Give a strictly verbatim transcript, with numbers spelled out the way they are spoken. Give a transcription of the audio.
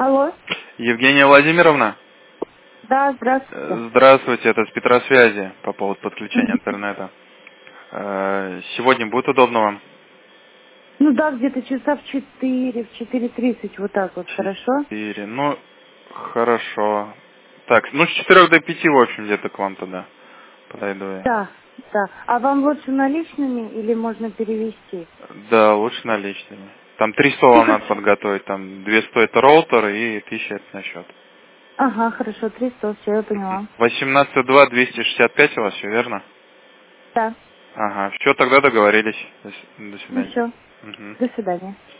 Алло. Евгения Владимировна? Да, здравствуйте. Здравствуйте, это с Петросвязи по поводу подключения Мгм. интернета. Э, Сегодня будет удобно вам? Ну да, где-то часа в четыре, в четыре тридцать, вот так вот, хорошо? Четыре. Ну, хорошо. Так, ну с четырех до пяти, в общем, где-то к вам тогда подойду я. Да, да. А вам лучше наличными или можно перевести? Да, лучше наличными. Там три стола Ну, вам надо хорошо. подготовить. Там две сто это роутер и тысяча это на счет. Ага, хорошо, триста, все, я поняла. восемнадцать два двести шестьдесят пять у вас все, верно? Да, Ага, все, тогда договорились. До с- до ну свидания. все, Мгм. до свидания.